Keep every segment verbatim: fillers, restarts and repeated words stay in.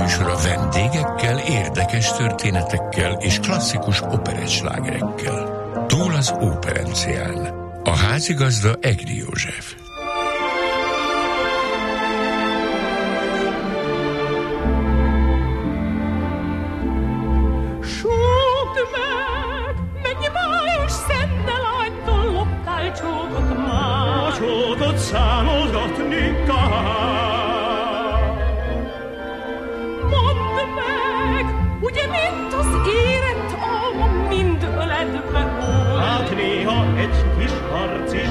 műsor a vendégekkel, érdekes történetekkel és klasszikus operettslágerekkel. Túl az óperencián. A házigazda Egri József. Számolgatni kell. Mondd meg, ugye mint az érett alma mind öledve volt? Hát néha egy kis harc is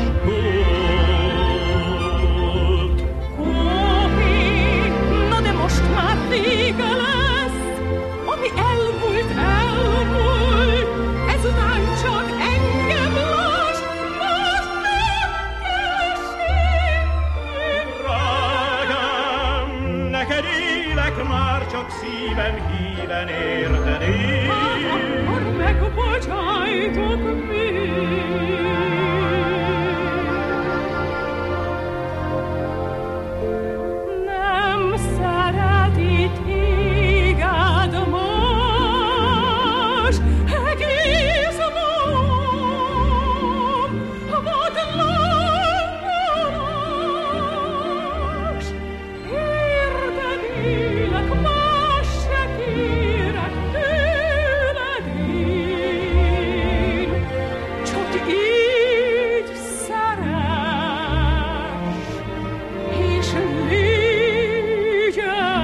volt. Hóhé, na de most már vége lesz, ami elmúlt, elmúlt, ezután csak engem lass, most nem keressék. Neked élek már csak szívem híven érteni. Hát akkor megbocsájtok még. Nem szereti téged más, egész magam, vad langolás. Érted élek, más se kérek tőled én, csak így szeress, és légy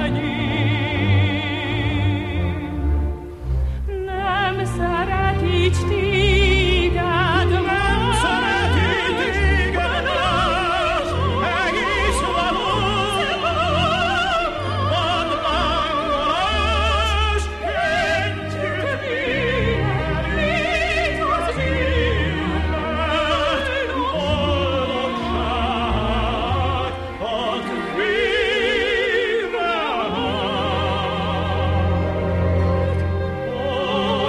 enyém. Nem szeret így téged más, szeret így téged más, egész valóban vad langolás. Együtt élek, légy az élet, boldogság, ad vírat, a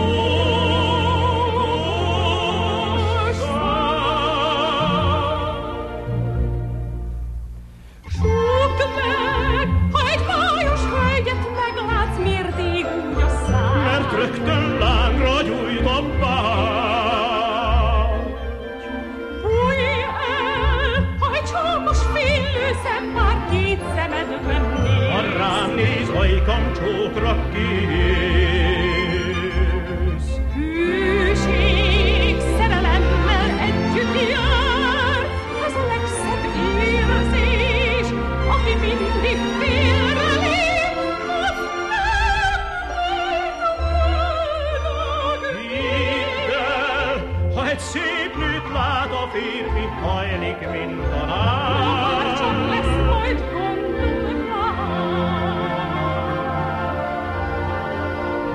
csókosság. Súgd meg, ha egy bájos hölgyet meglátsz, miért ég úgy a szád? Mert rögtön lángra gyújt a vágy. Fújj el, ha egy csókos fénylő szem már két szemedben néz. Ha rám néz, ajkam csókra kész. Hűség szerelemmel együtt jár, ez a legszebb érzés, ami mindig félrelép, az nem boldog. Hidd el, ha egy szép nőt lát a férfi, hajlik, mint a nál. Akkor csak lesz majd gondod rá.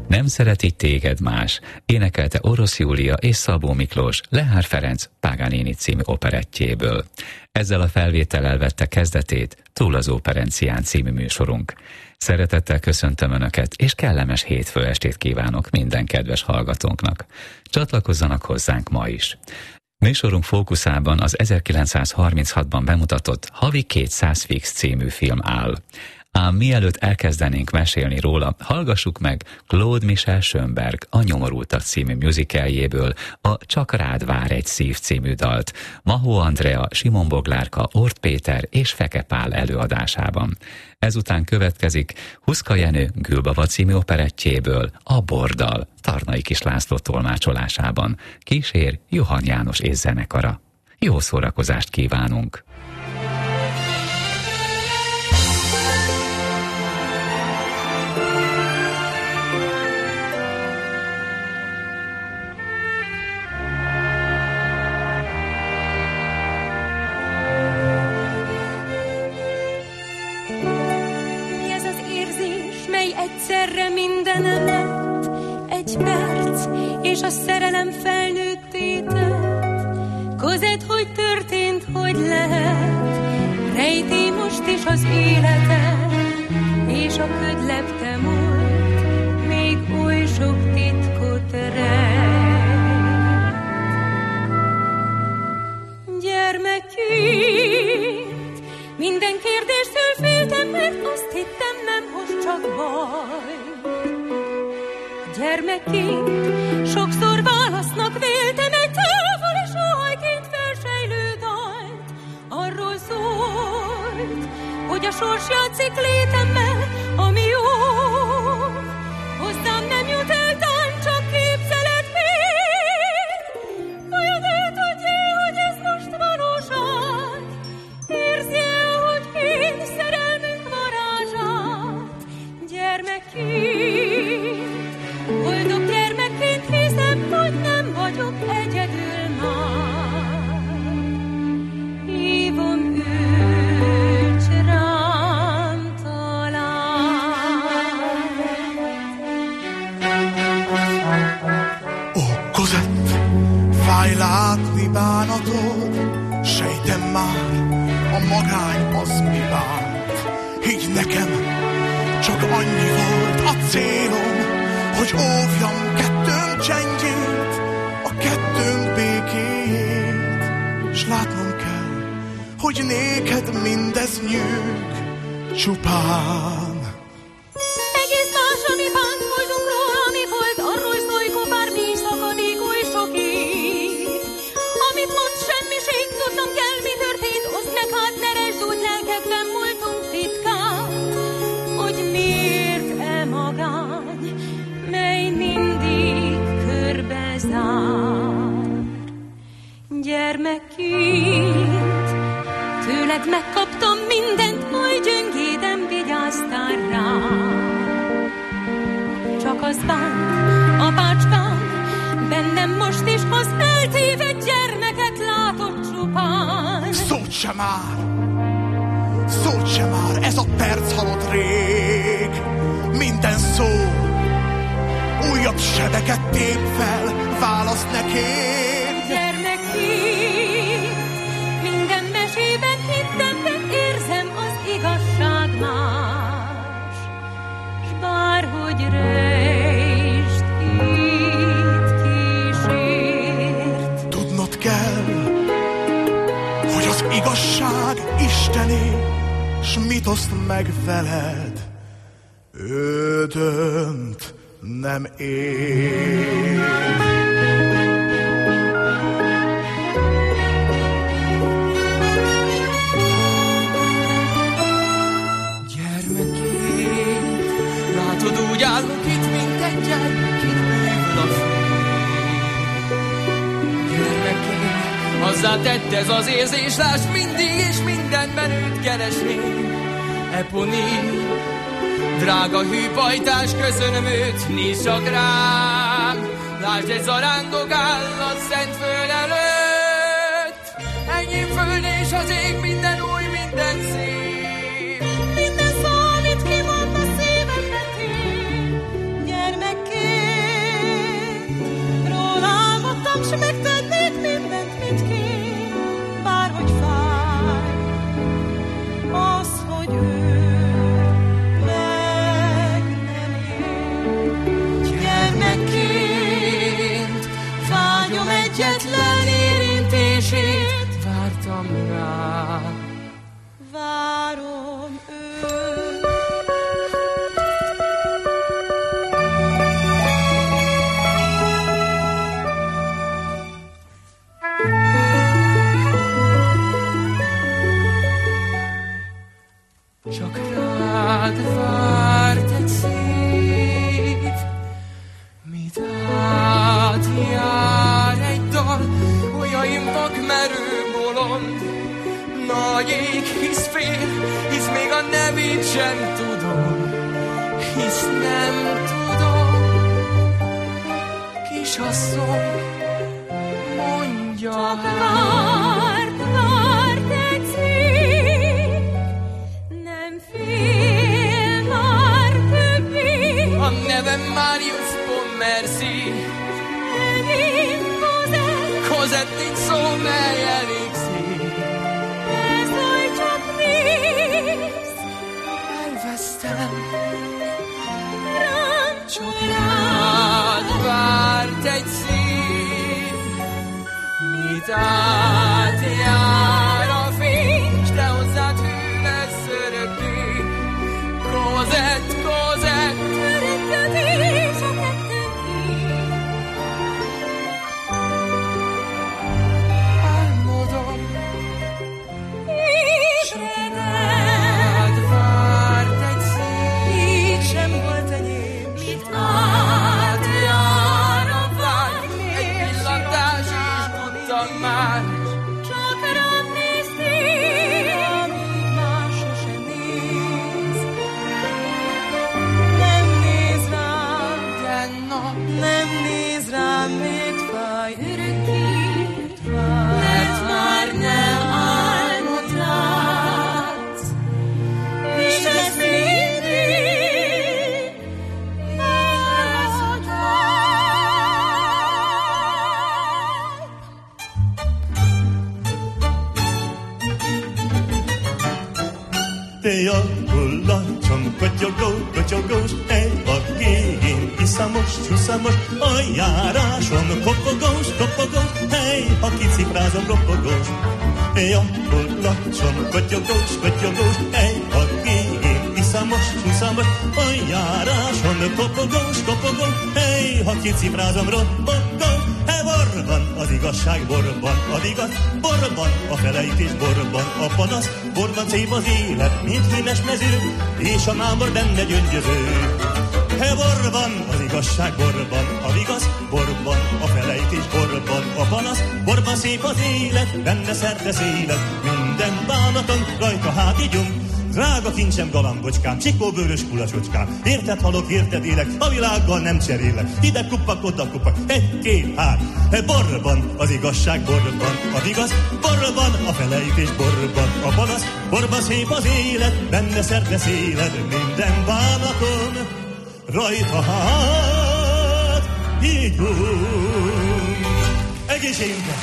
Nem szeret így téged más, énekelte Orosz Júlia és Szabó Miklós Lehár Ferenc Paganini című operettjéből. Ezzel a felvétellel vette kezdetét Túl az Óperencián című műsorunk. Szeretettel köszöntöm Önöket, és kellemes hétfő estét kívánok minden kedves hallgatónknak. Csatlakozzanak hozzánk ma is. Műsorunk fókuszában az ezerkilencszázharminchatban bemutatott Havi kétszáz fix című film áll. Ám mielőtt elkezdenénk mesélni róla, hallgassuk meg Claude Michel Schönberg a Nyomorultak című musicaljéből a Csak rád vár egy szív című dalt, Mahó Andrea, Simon Boglárka, Ort Péter és Feke Pál előadásában. Ezután következik Huszka Jenő Gülbaba című operettjéből a Bordal, Tarnai Kis László tolmácsolásában. Kísér Johann János és zenekara. Jó szórakozást kívánunk! Egyszerre mindenem lett, egy perc, és a szerelem felnőtté tett. Kozett, hogy történt, hogy lehet, rejti most is az életet, és a köd lepte múlt, még oly sok titkot rejt. Gyermekként minden kérdéstől féltem, mert azt hittem, nem most csak baj. Gyermekként sokszor válasznak véltem egy távol és óhajként felsejlő dalt. Arról szólt, hogy a sors játszik létemmel, ami jó. Hozzám nem jut el tán, csak képzeletbér. Vajon ő tudja, hogy ez most valóság? Érzi-e, hogy én szerelmünk varázsát? Gyermekként, boldog gyermekként hiszem, hogy nem vagyok egyedül már. Hívom őt, s rám talált. Ó, Cosette, fáj látni bánatod, sejtem már, a magány az mi vált. Így nekem csak annyi volt a célom, hogy óvjam kettőnk csendjét, a kettőnk békéjét. S látnom kell, hogy néked mindez nyűg csupán. Egész más, ami bánt voltunk róla, ami volt, arról szólj, kopár mi szakadék oly sok év. Amit mond, semmiség, tudnom kell, mi történt, oszd meg hát, ne resd úgy, lelkekben múltunk titkán. Hogy miért e magány, mely mindig körbe zár. Gyermekként tőled megkaptam mindent, oly gyöngéden vigyáztál rám. Csak az bánt, apácskám, bennem most is az eltévedt gyermeket látott csupán. Szót sem már, szót sem már, ez a perc halott rég. Minden szó újabb sebeket tép fel, választ nekér. Gyermekként minden mesében hittem, de érzem az igazság más. S bárhogy rejst itt kísért. Tudnod kell, hogy az igazság Istené, s mit oszt meg veled, ő dönt, nem én. Gyermekét, látod, úgy állok itt, mint egy gyermek, itt bűvül a fény. Gyermekét, hozzá tett ez az érzés, lásd, mindig és mindenben őt keresném. Eponi, drága hű pajtás, köszönöm őt, nézd csak rám. Lásd, egy zarándok áll a szent föld előtt. Enyém föld és az ég, minden új, minden szép. Minden szó, amit kimond a szívembe tér. Gyermekként egyetlen érintését vártam rá. Várom őt. Csak rád várt egy szív, mit átjár egy dal, olyan vakmerő bolond. Nagy ég, hisz fél, hisz még a nevét sem tudom, hisz nem tudom. Kisasszony, mondja Csak hát. várt, várt egy szív, nem fél már többé. A nevem Marius Pontmercy, Nevén Cosette, Cosette nincs szó, mely elégszik. ne szólj, csak nézz, Elvesztem, rám csak rád várt egy szív, mit átjár a fény, s te hozzád hű lesz örökké. Cosette, Cosette, örökködés a kettőnké. álmodom, Ébredem, rád várt egy szív, így sem volt enyém, mit átjár a vágy, vágy, egy pillantás is tudtam már. csak rám néztél, amíg más sose néz. Nem néz rám, De nap, nem néz rám, mit fáj, örökké fáj. Mert már nem álmot látsz, és ez mindig elhagy Te a hullacsom, kotyogó, kotyogós, egy a gén, iszamos, csuszamos, a járásom, kopogós, kopogós, hely, ha kicifrázom, ropogós. Te a hullacsom, kotyogós, kotyogós, egy a gén, iszamos, csuszamos, a járásom, kopogós, kopogós, hely, ha kicifrázom, ropogós. Borban az igazság, borban az igaz, borban a felejtés, borban a panasz, borban szép az élet, mint hímes mező, és a mámor benne gyöngyöző. He borban az igazság, borban az igaz, borban a felejtés, borban a panasz, borban szép az élet, benne szerte szélet, minden bánaton rajta hát ígyunk. Drága kincsem, galambocskám, csikóbőrös kulacsocskám, érted halok, érted élek, a világgal nem cserélek. Ide kupak, oda kupak, egy, két, hát. He borban az igazság, borban az igaz, borban a felejtés, borban a panasz, borban szép az élet, benne szerte széled, minden bánaton rajta hát ígyunk. Egészségünkre!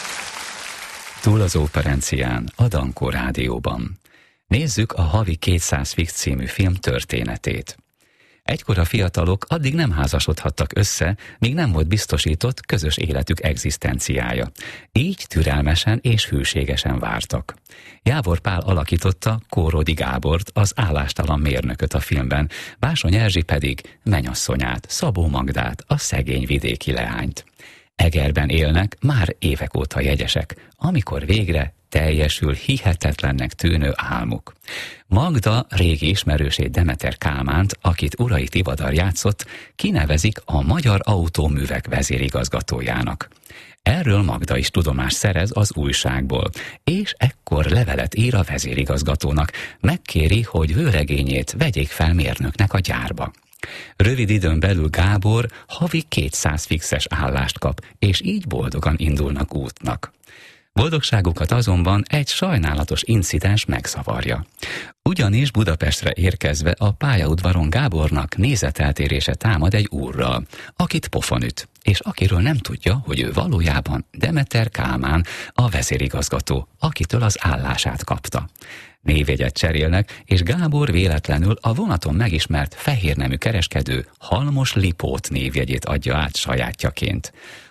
Túl az Operencián, a Dankó Rádióban. Nézzük a Havi kétszáz Fix című film történetét. Egykor a fiatalok addig nem házasodhattak össze, míg nem volt biztosított közös életük egzisztenciája. Így türelmesen és hűségesen vártak. Jávor Pál alakította Kóródi Gábort, az állástalan mérnököt a filmben, Básony Erzsi pedig menyasszonyát, Szabó Magdát, a szegény vidéki leányt. Egerben élnek már évek óta jegyesek, amikor végre teljesül hihetetlennek tűnő álmuk. Magda régi ismerősét Demeter Kálmánt, akit Urai Tivadar játszott, kinevezik a Magyar Autóművek vezérigazgatójának. Erről Magda is tudomást szerez az újságból, és ekkor levelet ír a vezérigazgatónak, megkéri, hogy vőlegényét vegyék fel mérnöknek a gyárba. Rövid időn belül Gábor havi kétszáz fixes állást kap, és így boldogan indulnak útnak. Boldogságukat azonban egy sajnálatos incidens megszavarja. Ugyanis Budapestre érkezve a pályaudvaron Gábornak nézeteltérése támad egy úrral, akit pofon üt, és akiről nem tudja, hogy ő valójában Demeter Kálmán, a vezérigazgató, akitől az állását kapta. Névjegyet cserélnek, és Gábor véletlenül a vonaton megismert fehérnemű kereskedő Halmos Lipót névjegyét adja át sajátjaként.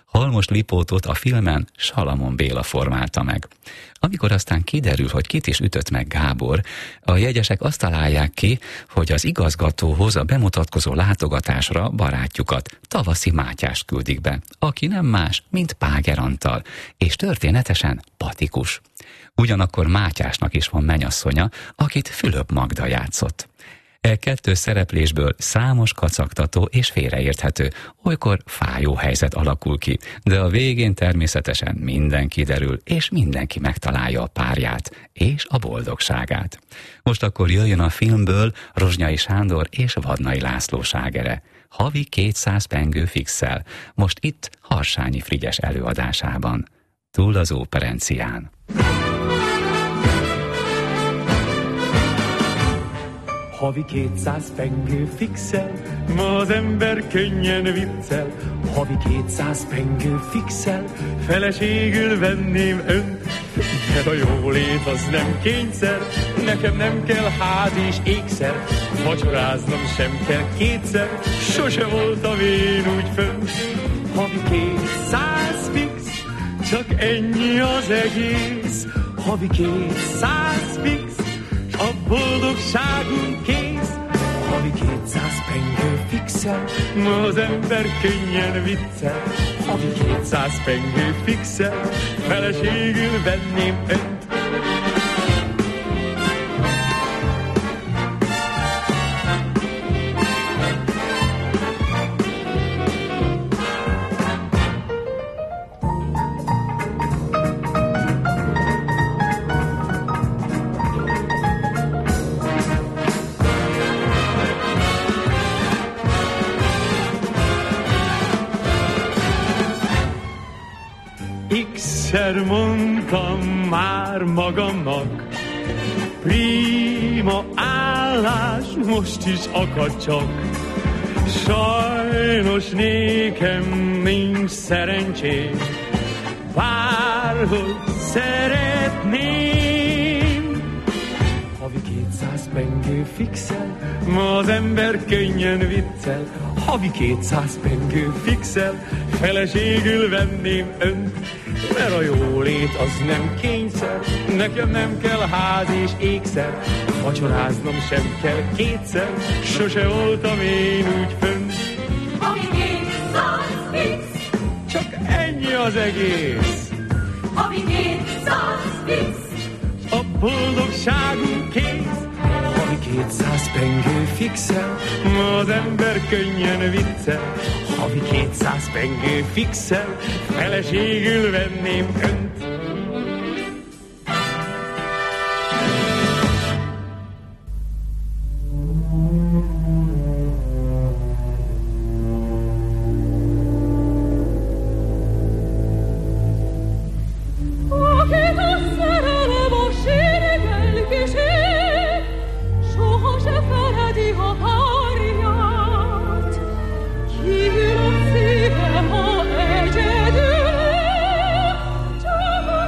Halmos Lipótot a filmen Salamon Béla formálta meg. Amikor aztán kiderül, hogy kit is ütött meg Gábor, a jegyesek azt találják ki, hogy az igazgatóhoz a bemutatkozó látogatásra barátjukat, Tavaszi Mátyást küldik be, aki nem más, mint Páger Antal, és történetesen patikus. Ugyanakkor Mátyásnak is van menyasszonya, akit Fülöp Magda játszott. E kettős szereplésből számos kacagtató és félreérthető, olykor fájó helyzet alakul ki, de a végén természetesen minden kiderül, és mindenki megtalálja a párját és a boldogságát. Most akkor jöjjön a filmből Rozsnyai Sándor és Vadnai László slágere, havi kétszáz pengő fixel, most itt Harsányi Frigyes előadásában. Túl az Óperencián. Havi kétszáz pengő fixel, ma az ember könnyen viccel. Havi kétszáz pengő fixel, feleségül venném önt. De a jólét az nem kényszer, nekem nem kell ház és ékszer. Vacsoráznom sem kell kétszer, sose voltam én úgy fönt. Havi kétszáz fix, csak ennyi az egész. Havi kétszáz fix, a boldogságunk kész. Havi kétszáz pengő fixel, ma az ember könnyen viccel. Havi kétszáz pengő fixel, feleségül venném önt. Egyszer mondtam már magamnak, prima állás, most is akad csak. Sajnos nékem nincs szerencsém, bárhogy szeretném. Havi kétszáz pengő fixel, ma az ember könnyen viccel. Havi kétszáz pengő fixel, feleségül venném önt. Mert a jólét az nem kényszer, nekem nem kell ház és ékszer. Vacsoráznom sem kell kétszer, sose voltam én úgy fönt. Havi kétszáz fix, csak ennyi az egész. havi kétszáz fix, a boldogságunk kész. Havi kétszáz pengő fixel, ma az ember könnyen viccel. Havi kétszáz pengő fixel, feleségül venném önt. Csak a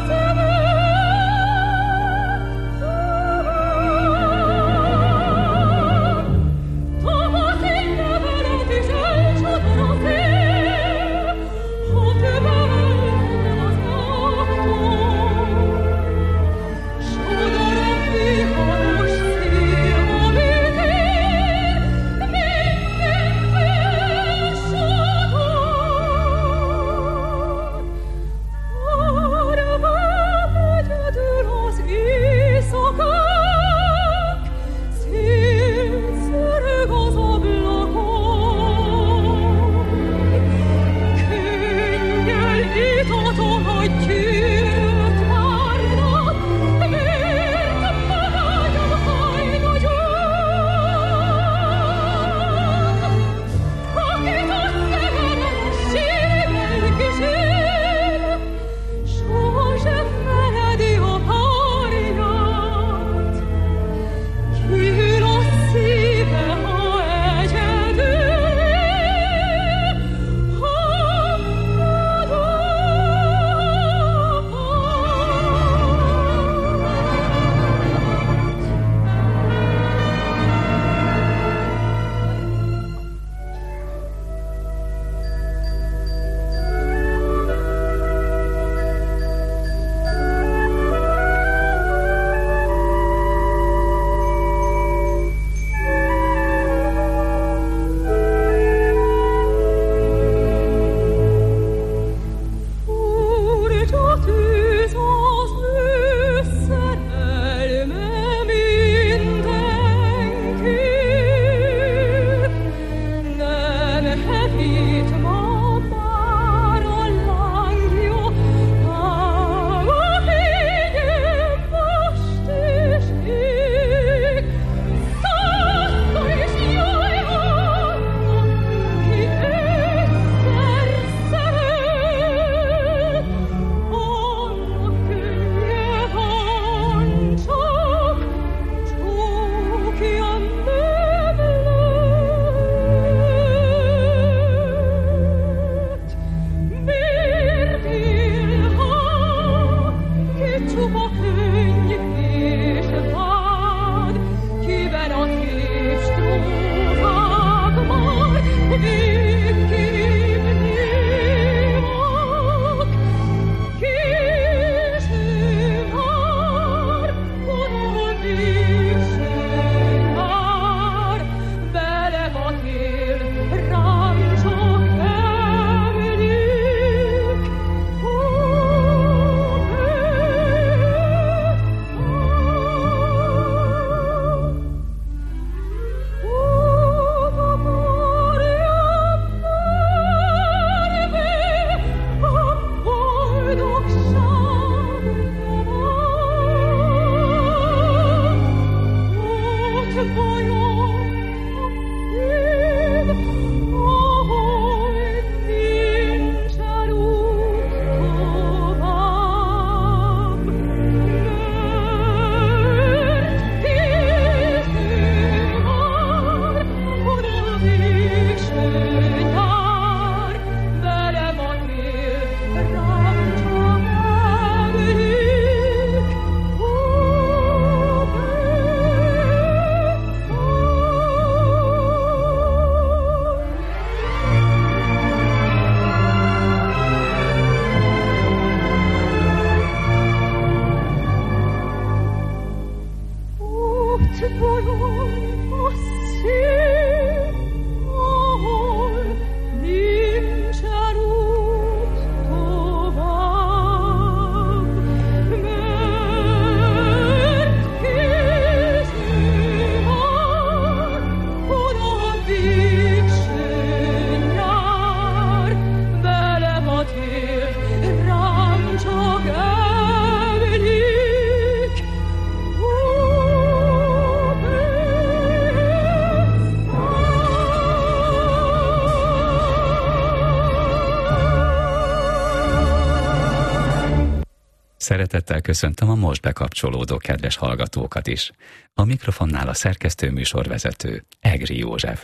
Szeretettel köszöntöm a most bekapcsolódó kedves hallgatókat is. A mikrofonnál a szerkesztő műsorvezető, Egri József.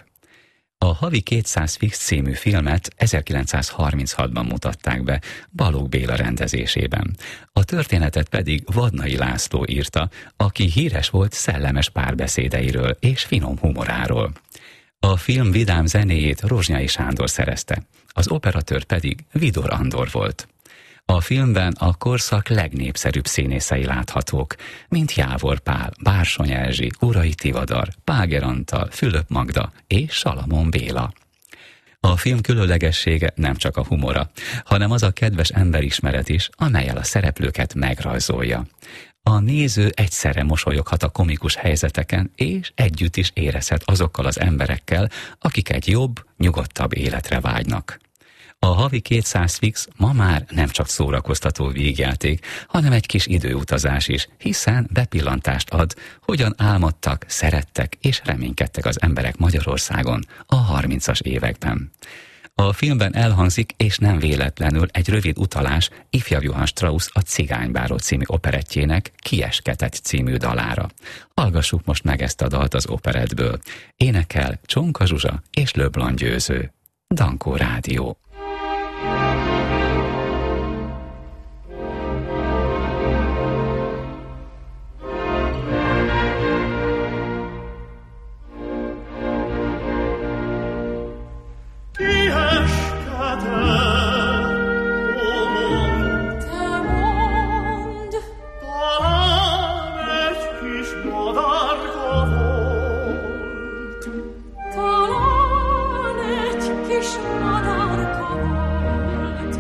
A Havi kétszáz Fix című filmet ezerkilencszázharminchatban mutatták be Balogh Béla rendezésében. A történetet pedig Vadnai László írta, aki híres volt szellemes párbeszédeiről és finom humoráról. A film vidám zenéjét Rozsnyai Sándor szerezte, az operatőr pedig Vidor Andor volt. A filmben a korszak legnépszerűbb színészei láthatók, mint Jávor Pál, Bársony Erzsi, Urai Tivadar, Páger Antal, Fülöp Magda és Salamon Béla. A film különlegessége nem csak a humora, hanem az a kedves emberismeret is, amellyel a szereplőket megrajzolja. A néző egyszerre mosolyoghat a komikus helyzeteken, és együtt is érezhet azokkal az emberekkel, akik egy jobb, nyugodtabb életre vágynak. A Havi kétszáz Fix ma már nem csak szórakoztató vígjáték, hanem egy kis időutazás is, hiszen bepillantást ad, hogyan álmodtak, szerettek és reménykedtek az emberek Magyarországon a harmincas években. A filmben elhangzik, és nem véletlenül, egy rövid utalás Ifjabb Johann Strauss a Cigánybáró című operettjének Kiesketett című dalára. Hallgassuk most meg ezt a dalt az operettből. Énekel Csonka Zsuzsa és Leblanc Győző. Dankó Rádió. Talán egy kis madárka volt,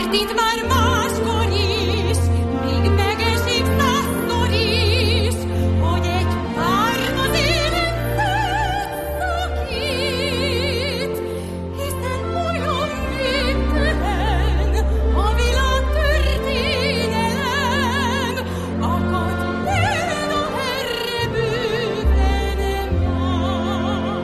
megtörtént már máskor is, még megesik százszor is, hogy egy pár az élet szakít, hiszen olyan végtelen a világ történelem, akad példa erre bőven már.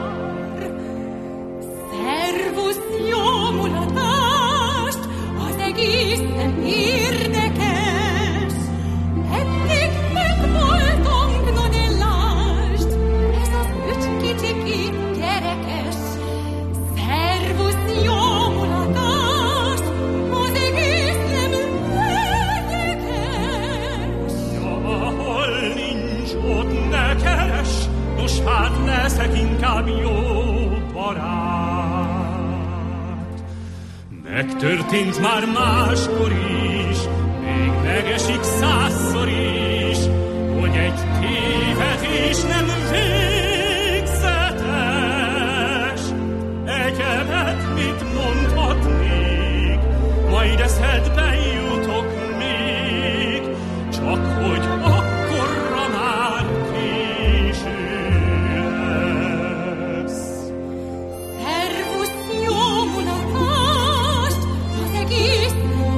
Szervusz, jó mulatást, az egész nem érdekes. Eddig megvoltunk, no de lásd, ez az öt kicsikét gyerekes. Szervusz, jó mulatást, az egész nem érdekes. Ja, ahol nincs, ott ne keres, nos hát leszek inkább jó barát. Megtörtént már máskor is, még megesik százszor is, hogy egy tévedés nem végzetes. Egyebet mit mondhatnék, majd eszedbe jutok még, csak hogy akkorra már késő lesz. Szervusz, jó mulatást, az egész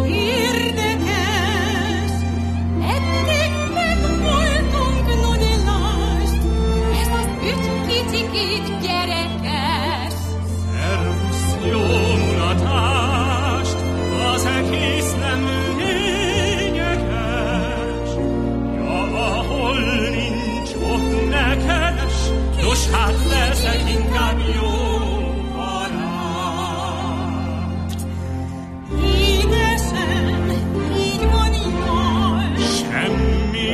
érdekes. Eddig megvoltunk, no de lásd, ez az öt kicsikét gyerekes. Szervusz, jó mulatást, az egész nem lényeges. Ja, ahol nincs, ott ne keres, nos hát leszek inkább jó barát. Édesem, így van jól. Semmi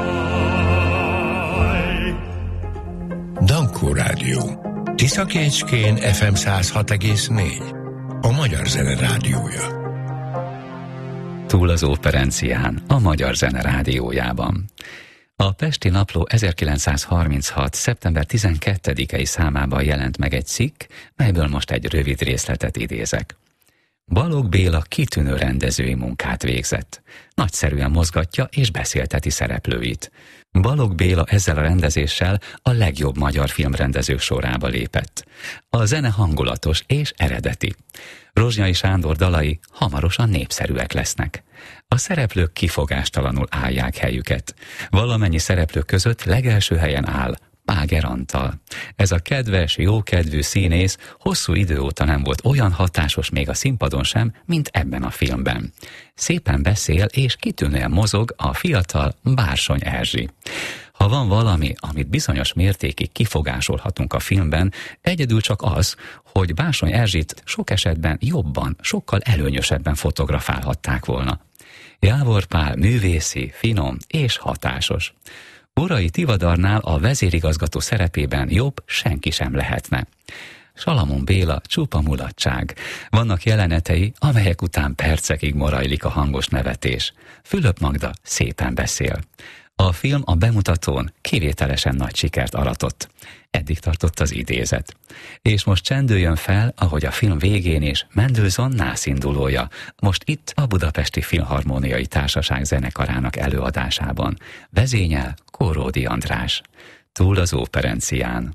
baj. Dankó Rádió. Tiszakécskén ef em száz hat egész négy. A Magyar Zene Rádiója. Túl az Operencián, a Magyar Zene Rádiójában. A Pesti Napló ezerkilencszázharminchat. szeptember tizenkettedikei számában jelent meg egy cikk, melyből most egy rövid részletet idézek. Balogh Béla kitűnő rendezői munkát végzett. Nagyszerűen mozgatja és beszélteti szereplőit. Balogh Béla ezzel a rendezéssel a legjobb magyar filmrendezők sorába lépett. A zene hangulatos és eredeti. Rozsnyai Sándor dalai hamarosan népszerűek lesznek. A szereplők kifogástalanul állják helyüket. Valamennyi szereplő között legelső helyen áll Páger Antal. Ez a kedves, jókedvű színész hosszú idő óta nem volt olyan hatásos még a színpadon sem, mint ebben a filmben. Szépen beszél és kitűnően mozog a fiatal Bársony Erzsi. Ha van valami, amit bizonyos mértékig kifogásolhatunk a filmben, egyedül csak az, hogy Bársony Erzsit sok esetben jobban, sokkal előnyösebben fotografálhatták volna. Jávor Pál művészi, finom és hatásos. Urai Tivadarnál a vezérigazgató szerepében jobb senki sem lehetne. Salamon Béla csupa mulatság. Vannak jelenetei, amelyek után percekig morajlik a hangos nevetés. Fülöp Magda szépen beszél. A film a bemutatón kivételesen nagy sikert aratott. Eddig tartott az idézet. És most csendüljön fel, ahogy a film végén is Mendelssohn nászindulója, most itt a Budapesti Filharmóniai Társaság zenekarának előadásában. Vezényel Kóródi András. Túl az Operencián.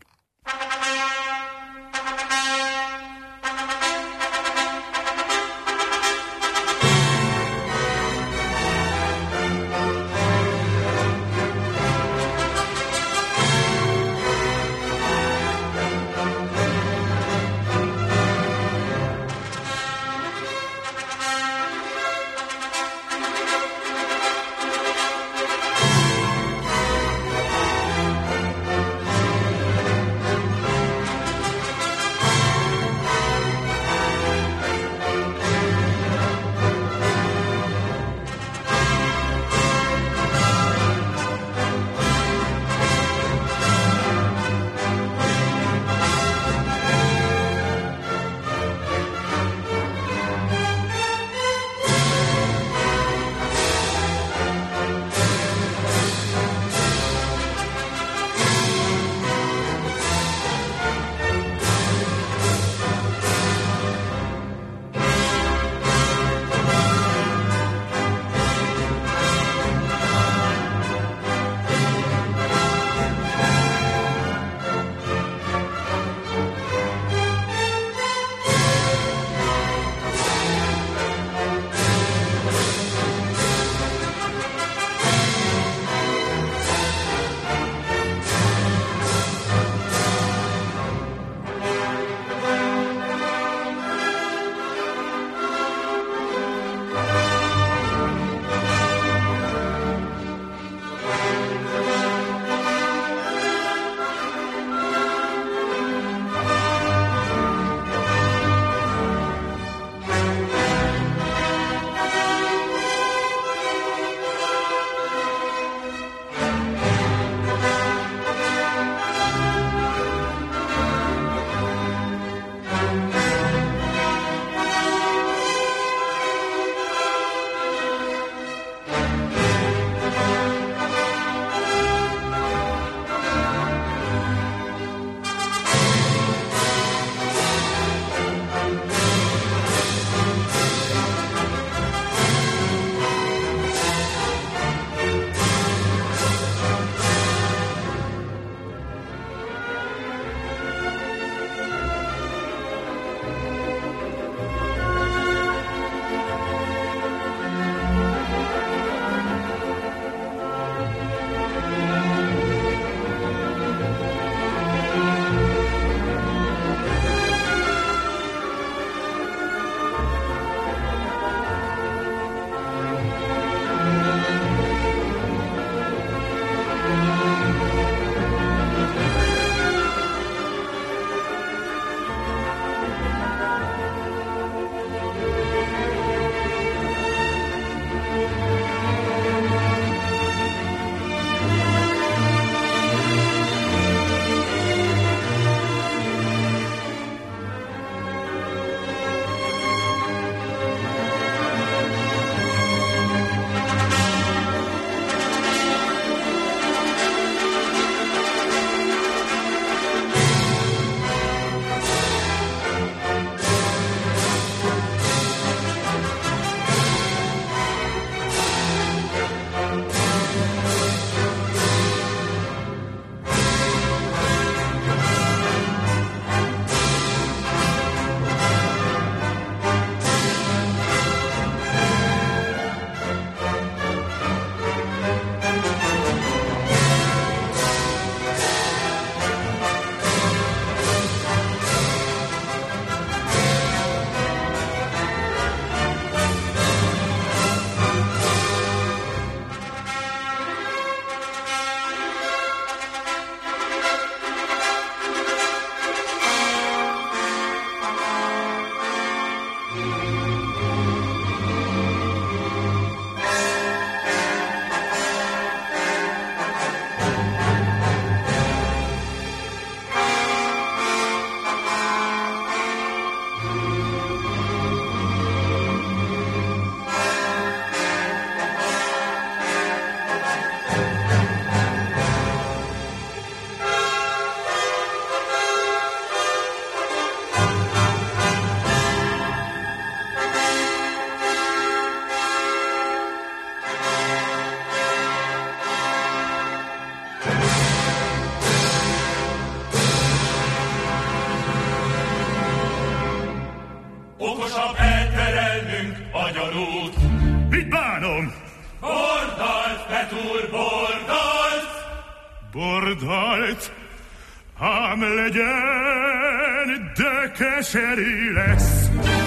Biztosabb elterelnünk a gyanút. Mit bánom? Bordalt, Petúr, bordalt! Bordalt? Ám legyen, de keserű lesz.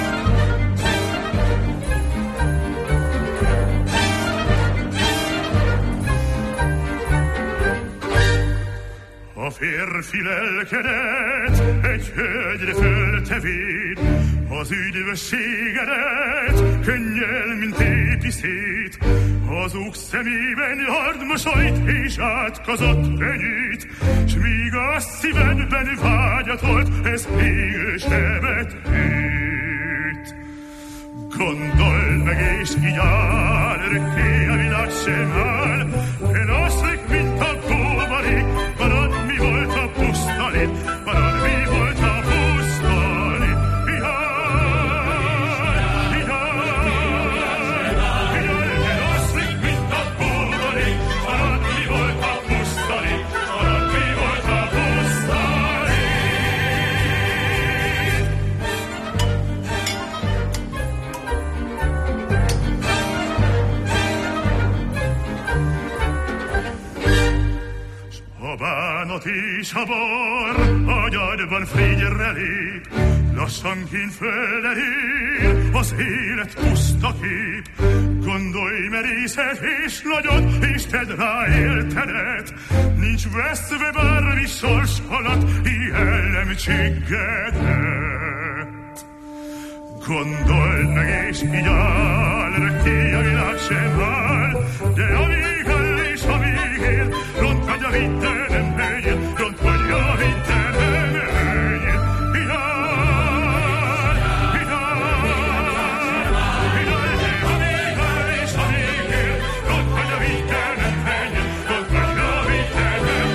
A férfi lelkedet egy hölgyre föltevéd, az üdvösségedet könnyel, mint tépi szét. Hazug szemében hard mosolyt és átkozott fenyőt, s míg a szívedben vágyat volt, ez égő sebet őt. Gondold meg és így áll, örökké a világ sem áll, eloszlik, mint a kóbalék, marad mi volt a pusztalék, marad mi volt a pusztalék. Vigyázz, vigyázz, vigyázz, eloszlik, mint a kóbalék, marad mi volt a pusztalék, marad mi volt a pusztalék. A bánat és a bor agyadban fényre lép, lassanként fölelél az élet puszta kép. Gondolj merészet és nagyot, és tedd rá éltedet, nincs veszve bármi sors alatt, ilyen nem csiggedet. Gondold meg és így áll, örökké a világ sem áll, de amíg áll és amíg él, ront vagy a vite nem hőjön, ront vagy a vite nem hőjön. Vigyázz, vigyázz, vigyázz, de amíg áll és amíg él, ront vagy a vite nem hőjön, ront vagy a vite nem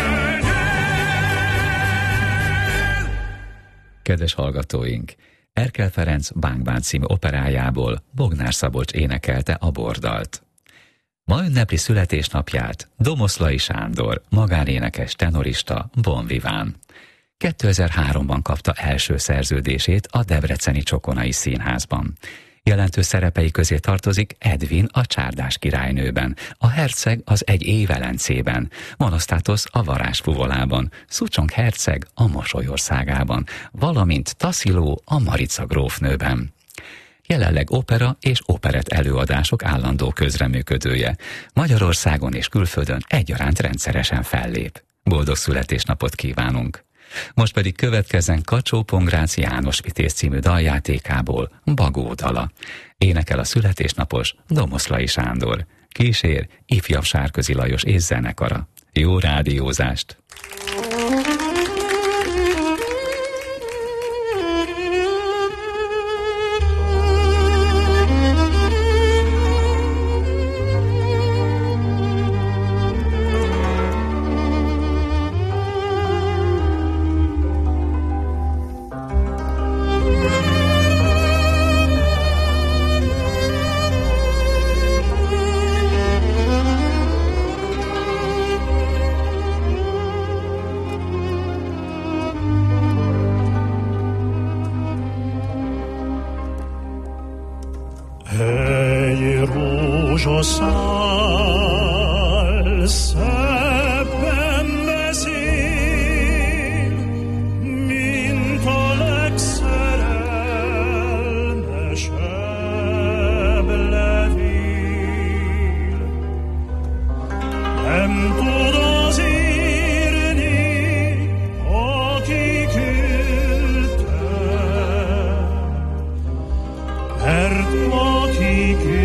hőjön. Kedves hallgatóink! Erkel Ferenc Bánk-bán című operájából Bognár Szabolcs énekelte a bordalt. Ma ünnepli születésnapját Domoszlai Sándor, magánénekes tenorista, bonviván. kétezer-háromban kapta első szerződését a Debreceni Csokonai Színházban. Jelentős szerepei közé tartozik Edvin a Csárdás királynőben, a Herceg az Egy éjvelencében, Monosztátosz a Varázsfuvolában, Szucsong herceg a Mosolyországában, valamint Tassziló a Marica grófnőben. Jelenleg opera és operett előadások állandó közreműködője. Magyarországon és külföldön egyaránt rendszeresen fellép. Boldog születésnapot kívánunk! Most pedig következzen Kacsó-Pongrácz János Vitéz című daljátékából Bagó dala. Énekel a születésnapos Domoszlai Sándor. Kísér ifjabb Sárközi Lajos és zenekara. Jó rádiózást! rózsaszál szebben beszél, mint a legszerelmesebb levél. Nem tud az írni, aki küldte, mert aki küldte,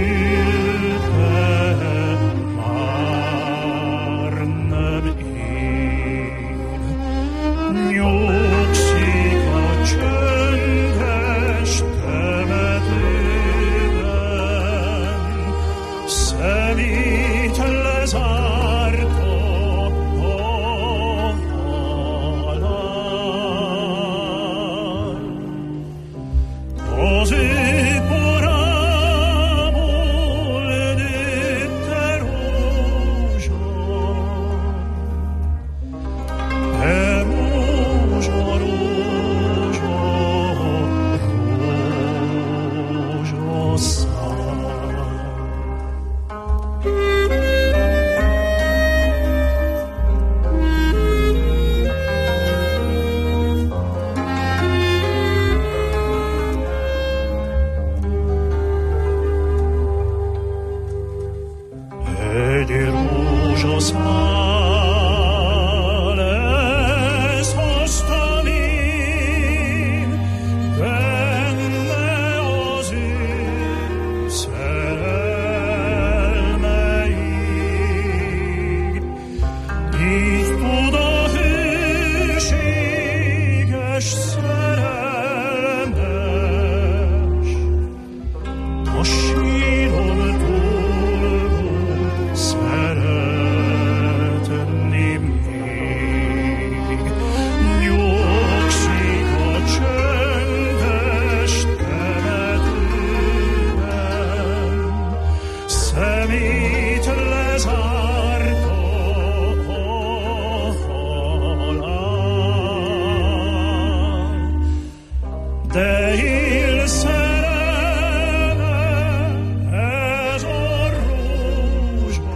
de él szerelme, ez a rózsa,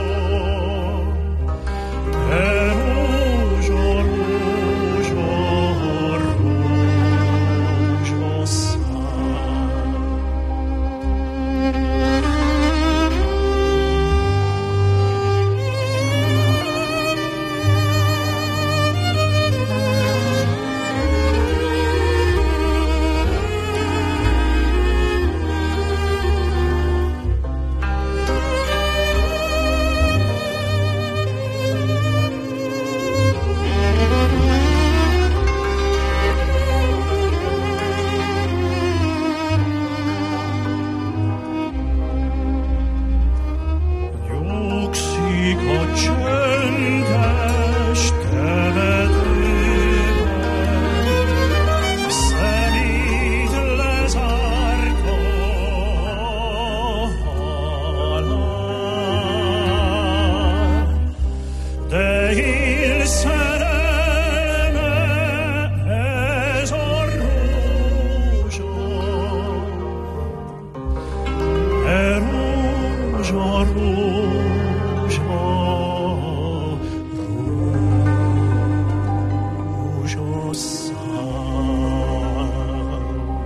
de rózsa, rózsa, rózsaszám. Nyugszik a csöndes temetőben, szemét lezárta a halál, de él szerelme, ez a rózsa, e rózsa, rózsa, rózsaszám.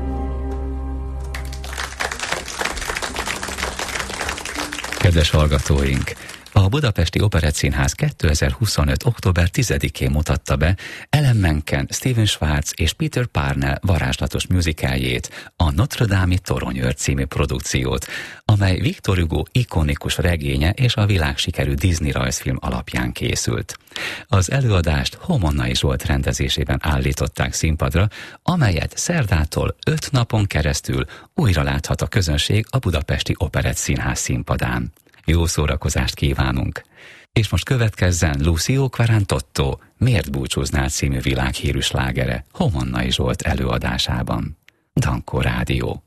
Kedves hallgatóink! A Budapesti Operettszínház kétezer-huszonöt. október tizedikén mutatta be Ellen Menken, Stephen Schwartz és Peter Parnell varázslatos musicaljét, a Notre Dame-i Toronyőr című produkciót, amely Victor Hugo ikonikus regénye és a világsikerű Disney rajzfilm alapján készült. Az előadást Homonnai Zsolt rendezésében állították színpadra, amelyet szerdától öt napon keresztül újra láthat a közönség a Budapesti Operettszínház színpadán. Jó szórakozást kívánunk! És most következzen Lucio Quarantotto, Miért búcsúznál című világhírű slágere Homonnai Zsolt előadásában. Dankó Rádió.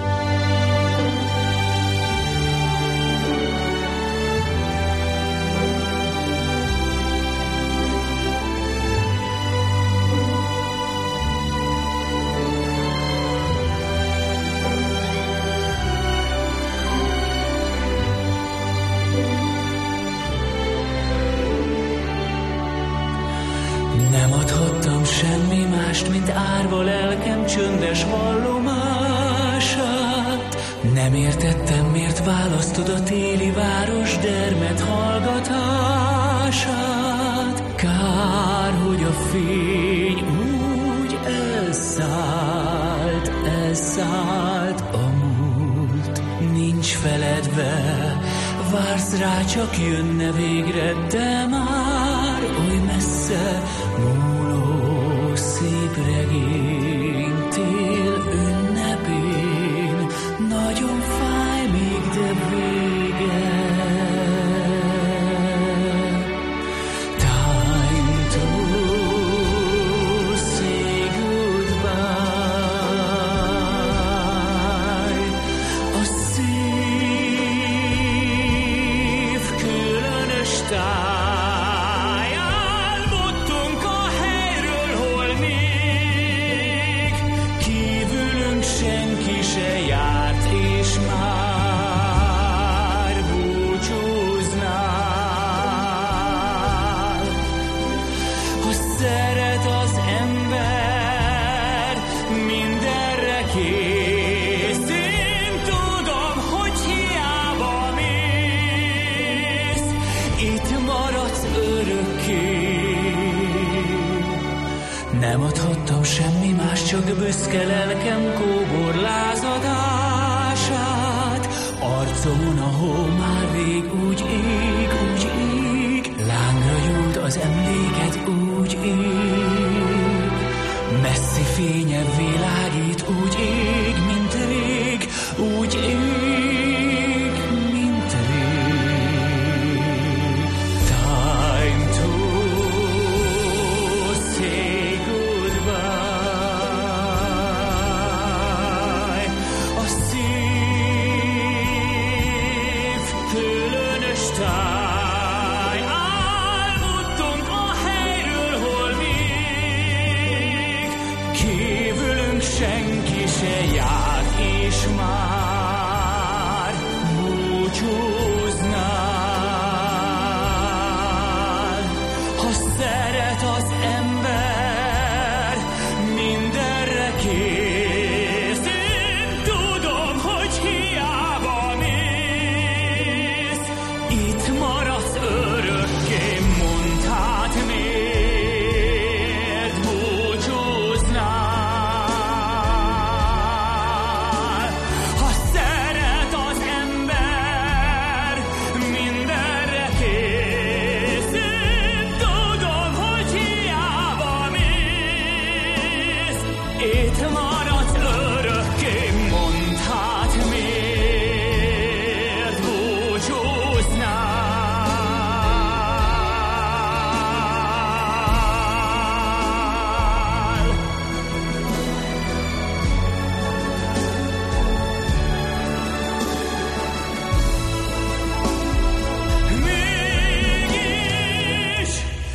Nem adhattam semmi mást, mint árva lelkem csöndes vallomását. Nem értettem, miért választod a téli város dermed hallgatását. Kár, hogy a fény úgy elszállt, elszállt a múlt. Nincs feledve, vársz rá, csak jönne végre, de már oly messze múló szép regény tél ünnepén. Nagyon fáj még, de vége. Time to say goodbye. A szív különös táj. Álmodtunk a helyről, hol még kívülünk senki se járt, és már búcsúznál. Ha szeret az ember, mindenre kész. Én tudom, hogy hiába mész, itt maradsz örökké. Nem adhattam semmi más, csak büszke lelkem kóbor lázadását. Arcomon a hó már rég úgy ég, úgy ég. Lángra gyújt az emléked, úgy ég. Messzi fénye világít, úgy ég, mint rég, úgy ég, mint rég. Time to say goodbye. A szív különös táj. Álmodtunk a helyről, hol még kívülünk se ki se járt, és már búcsúznál. Ha szeret az ember, mindenre kész. Én tudom, hogy hiába mész, itt maradsz örökké, mondd hát miért búcsúznál. Ha szeret az ember, mindenre kész. Én tudom, hogy hiába mész, itt maradsz örökké, mondd hát miért búcsúznál. Mégis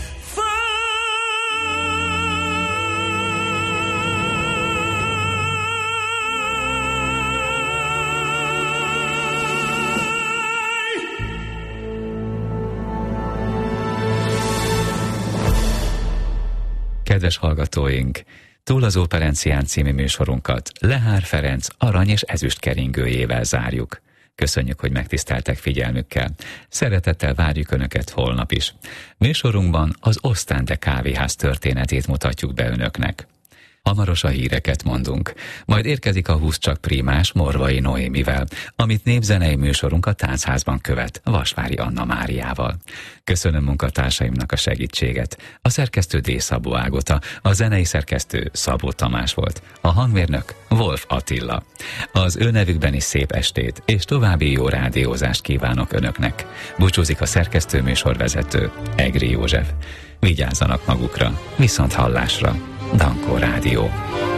Kedves hallgatóink, Túl az Operencián című műsorunkat Lehár Ferenc arany és ezüst keringőjével zárjuk. Köszönjük, hogy megtiszteltek figyelmükkel. Szeretettel várjuk Önöket holnap is. Műsorunkban az Ostende kávéház történetét mutatjuk be Önöknek. Hamarosan híreket mondunk, majd érkezik a húsz csak prímás Morvai Noémivel, amit népzenei műsorunk a Táncházban követ Vasvári Anna Máriával. Köszönöm munkatársaimnak a segítséget. A szerkesztő D. Szabó Ágota, a zenei szerkesztő Szabó Tamás volt, a hangmérnök Wolf Attila. Az ő nevükben is szép estét és további jó rádiózást kívánok Önöknek. Búcsúzik a szerkesztő műsorvezető Egri József. Vigyázzanak magukra, viszont hallásra. Dankó Rádió.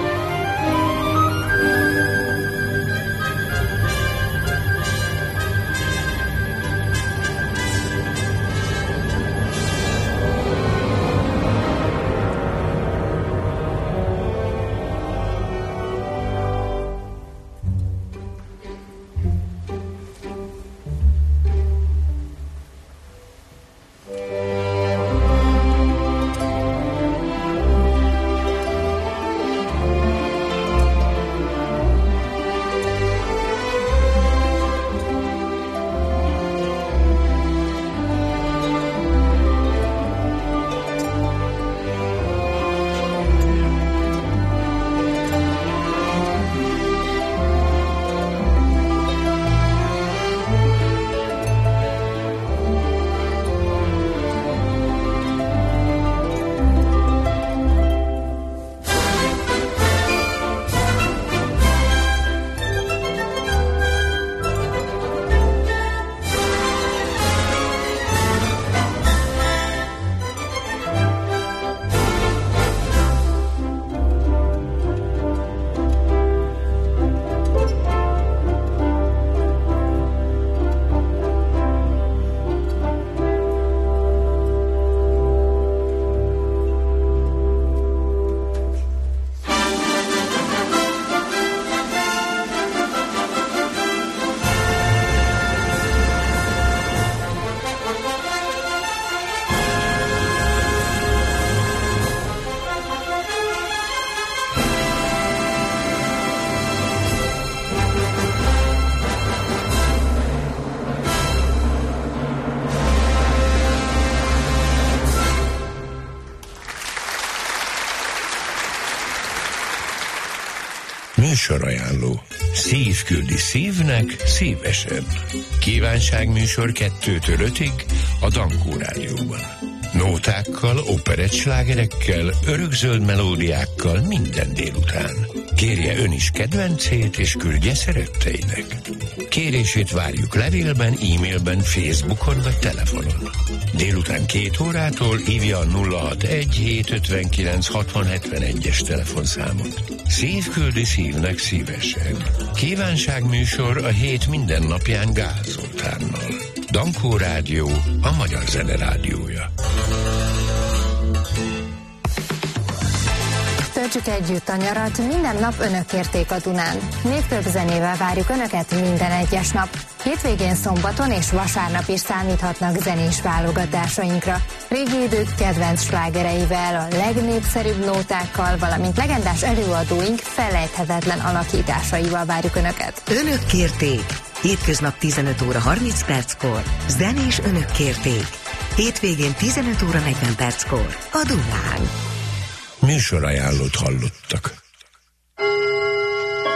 Műsorajánló. Szív küldi szívnek szívesen. Kívánságműsor kettőtől ötig a Dankó Rádióban. Nótákkal, operettslágerekkel, örökzöld melódiákkal minden délután. Kérje ön is kedvencét és küldje szeretteinek. Kérését várjuk levélben, e-mailben, Facebookon vagy telefonon. Délután két órától hívja a nulla hatvanegy hétszázötvenkilenc hatvan hetvenegy-es telefonszámot. Szív küldi szívnek szívesen. Kívánságműsor a hét minden napján Gál Zoltánnal. Dankó Rádió, a magyar zene rádiója. Te Töltsük együtt a nyarat, minden nap önök kérték a Dunán. Névtöbb zenével várjuk önöket minden egyes nap. Hétvégén, szombaton és vasárnap is számíthatnak zenés válogatásainkra. Régi idők kedvenc slágereivel, a legnépszerűbb nótákkal, valamint legendás előadóink felejthetetlen alakításaival várjuk önöket. Önök kérték! Hétköznap tizenöt óra harminc perckor. Zenés önök kérték. Hétvégén tizenöt óra negyven perckor. A Dunán. Műsorajánlót hallottak.